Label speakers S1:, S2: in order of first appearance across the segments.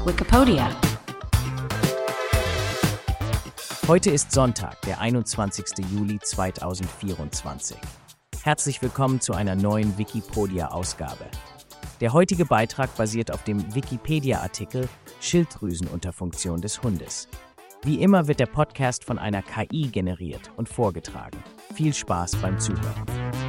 S1: Wikipedia.
S2: Heute ist Sonntag, der 21. Juli 2024. Herzlich willkommen zu einer neuen Wikipedia-Ausgabe. Der heutige Beitrag basiert auf dem Wikipedia-Artikel Schilddrüsenunterfunktion des Hundes. Wie immer wird der Podcast von einer KI generiert und vorgetragen. Viel Spaß beim Zuhören.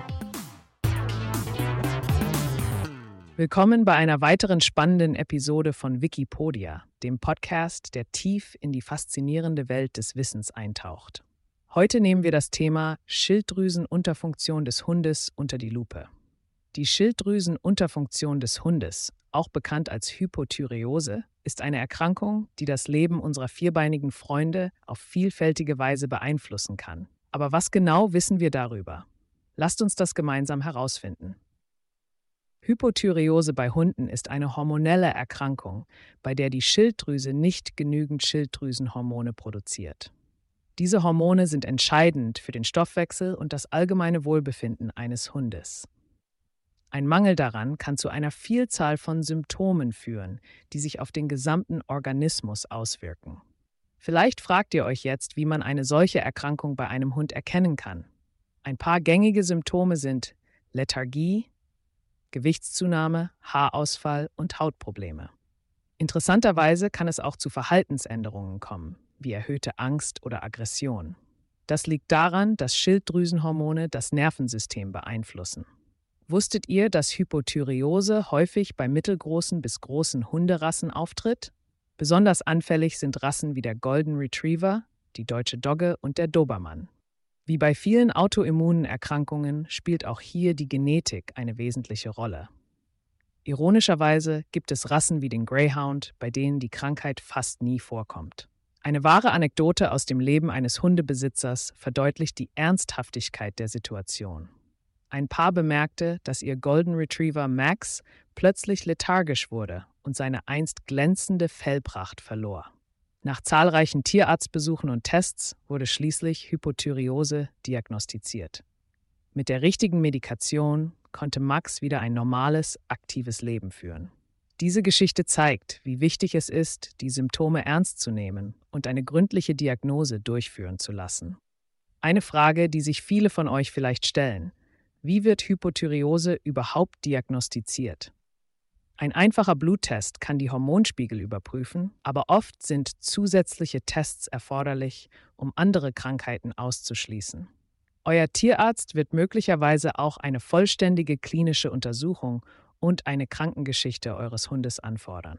S3: Willkommen bei einer weiteren spannenden Episode von Wikipedia, dem Podcast, der tief in die faszinierende Welt des Wissens eintaucht. Heute nehmen wir das Thema Schilddrüsenunterfunktion des Hundes unter die Lupe. Die Schilddrüsenunterfunktion des Hundes, auch bekannt als Hypothyreose, ist eine Erkrankung, die das Leben unserer vierbeinigen Freunde auf vielfältige Weise beeinflussen kann. Aber was genau wissen wir darüber? Lasst uns das gemeinsam herausfinden. Hypothyreose bei Hunden ist eine hormonelle Erkrankung, bei der die Schilddrüse nicht genügend Schilddrüsenhormone produziert. Diese Hormone sind entscheidend für den Stoffwechsel und das allgemeine Wohlbefinden eines Hundes. Ein Mangel daran kann zu einer Vielzahl von Symptomen führen, die sich auf den gesamten Organismus auswirken. Vielleicht fragt ihr euch jetzt, wie man eine solche Erkrankung bei einem Hund erkennen kann. Ein paar gängige Symptome sind Lethargie, Gewichtszunahme, Haarausfall und Hautprobleme. Interessanterweise kann es auch zu Verhaltensänderungen kommen, wie erhöhte Angst oder Aggression. Das liegt daran, dass Schilddrüsenhormone das Nervensystem beeinflussen. Wusstet ihr, dass Hypothyreose häufig bei mittelgroßen bis großen Hunderassen auftritt? Besonders anfällig sind Rassen wie der Golden Retriever, die Deutsche Dogge und der Dobermann. Wie bei vielen autoimmunen Erkrankungen spielt auch hier die Genetik eine wesentliche Rolle. Ironischerweise gibt es Rassen wie den Greyhound, bei denen die Krankheit fast nie vorkommt. Eine wahre Anekdote aus dem Leben eines Hundebesitzers verdeutlicht die Ernsthaftigkeit der Situation. Ein Paar bemerkte, dass ihr Golden Retriever Max plötzlich lethargisch wurde und seine einst glänzende Fellpracht verlor. Nach zahlreichen Tierarztbesuchen und Tests wurde schließlich Hypothyreose diagnostiziert. Mit der richtigen Medikation konnte Max wieder ein normales, aktives Leben führen. Diese Geschichte zeigt, wie wichtig es ist, die Symptome ernst zu nehmen und eine gründliche Diagnose durchführen zu lassen. Eine Frage, die sich viele von euch vielleicht stellen: Wie wird Hypothyreose überhaupt diagnostiziert? Ein einfacher Bluttest kann die Hormonspiegel überprüfen, aber oft sind zusätzliche Tests erforderlich, um andere Krankheiten auszuschließen. Euer Tierarzt wird möglicherweise auch eine vollständige klinische Untersuchung und eine Krankengeschichte eures Hundes anfordern.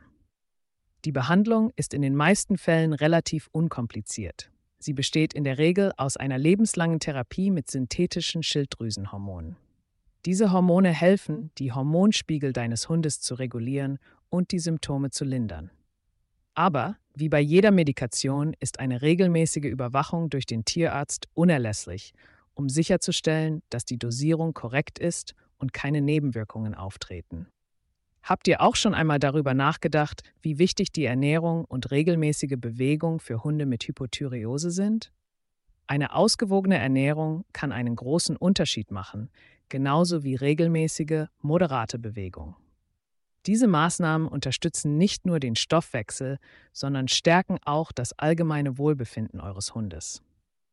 S3: Die Behandlung ist in den meisten Fällen relativ unkompliziert. Sie besteht in der Regel aus einer lebenslangen Therapie mit synthetischen Schilddrüsenhormonen. Diese Hormone helfen, die Hormonspiegel deines Hundes zu regulieren und die Symptome zu lindern. Aber, wie bei jeder Medikation, ist eine regelmäßige Überwachung durch den Tierarzt unerlässlich, um sicherzustellen, dass die Dosierung korrekt ist und keine Nebenwirkungen auftreten. Habt ihr auch schon einmal darüber nachgedacht, wie wichtig die Ernährung und regelmäßige Bewegung für Hunde mit Hypothyreose sind? Eine ausgewogene Ernährung kann einen großen Unterschied machen, genauso wie regelmäßige, moderate Bewegung. Diese Maßnahmen unterstützen nicht nur den Stoffwechsel, sondern stärken auch das allgemeine Wohlbefinden eures Hundes.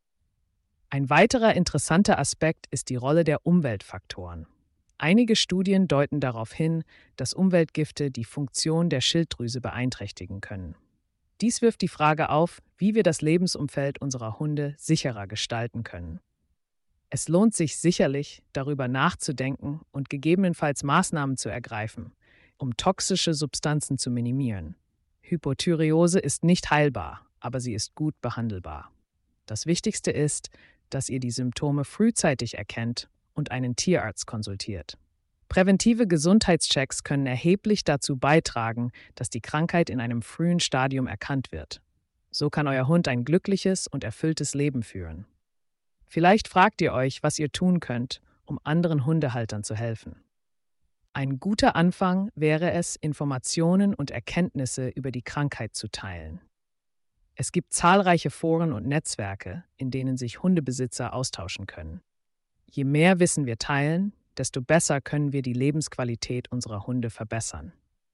S3: Ein weiterer interessanter Aspekt ist die Rolle der Umweltfaktoren. Einige Studien deuten darauf hin, dass Umweltgifte die Funktion der Schilddrüse beeinträchtigen können. Dies wirft die Frage auf, wie wir das Lebensumfeld unserer Hunde sicherer gestalten können. Es lohnt sich sicherlich, darüber nachzudenken und gegebenenfalls Maßnahmen zu ergreifen, um toxische Substanzen zu minimieren. Hypothyreose ist nicht heilbar, aber sie ist gut behandelbar. Das Wichtigste ist, dass ihr die Symptome frühzeitig erkennt und einen Tierarzt konsultiert. Präventive Gesundheitschecks können erheblich dazu beitragen, dass die Krankheit in einem frühen Stadium erkannt wird. So kann euer Hund ein glückliches und erfülltes Leben führen. Vielleicht fragt ihr euch, was ihr tun könnt, um anderen Hundehaltern zu helfen. Ein guter Anfang wäre es, Informationen und Erkenntnisse über die Krankheit zu teilen. Es gibt zahlreiche Foren und Netzwerke, in denen sich Hundebesitzer austauschen können. Je mehr Wissen wir teilen, desto besser können wir die Lebensqualität unserer Hunde verbessern.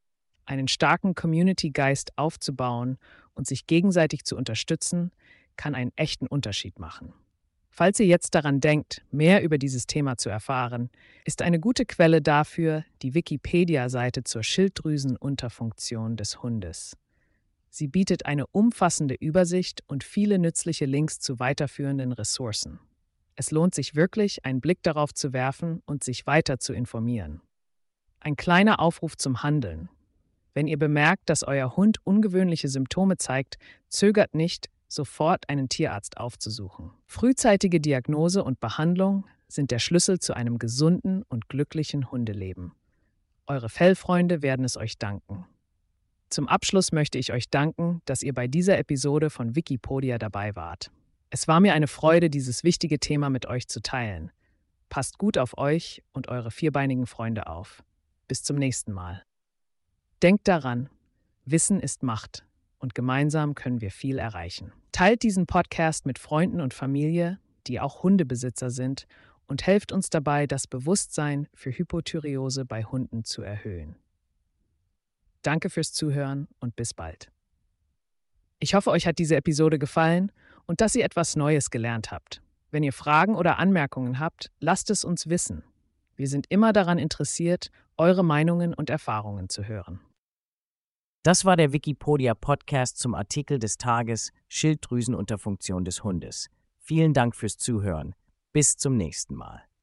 S3: Einen starken Community-Geist aufzubauen und sich gegenseitig zu unterstützen, kann einen echten Unterschied machen. Falls ihr jetzt daran denkt, mehr über dieses Thema zu erfahren, ist eine gute Quelle dafür die Wikipedia-Seite zur Schilddrüsenunterfunktion des Hundes. Sie bietet eine umfassende Übersicht und viele nützliche Links zu weiterführenden Ressourcen. Es lohnt sich wirklich, einen Blick darauf zu werfen und sich weiter zu informieren. Ein kleiner Aufruf zum Handeln. Wenn ihr bemerkt, dass euer Hund ungewöhnliche Symptome zeigt, zögert nicht, sofort einen Tierarzt aufzusuchen. Frühzeitige Diagnose und Behandlung sind der Schlüssel zu einem gesunden und glücklichen Hundeleben. Eure Fellfreunde werden es euch danken. Zum Abschluss möchte ich euch danken, dass ihr bei dieser Episode von Wikipodia dabei wart. Es war mir eine Freude, dieses wichtige Thema mit euch zu teilen. Passt gut auf euch und eure vierbeinigen Freunde auf. Bis zum nächsten Mal. Denkt daran, Wissen ist Macht und gemeinsam können wir viel erreichen. Teilt diesen Podcast mit Freunden und Familie, die auch Hundebesitzer sind, und helft uns dabei, das Bewusstsein für Hypothyreose bei Hunden zu erhöhen. Danke fürs Zuhören und bis bald. Ich hoffe, euch hat diese Episode gefallen und dass ihr etwas Neues gelernt habt. Wenn ihr Fragen oder Anmerkungen habt, lasst es uns wissen. Wir sind immer daran interessiert, eure Meinungen und Erfahrungen zu hören.
S2: Das war der Wikipedia-Podcast zum Artikel des Tages Schilddrüsenunterfunktion des Hundes. Vielen Dank fürs Zuhören. Bis zum nächsten Mal.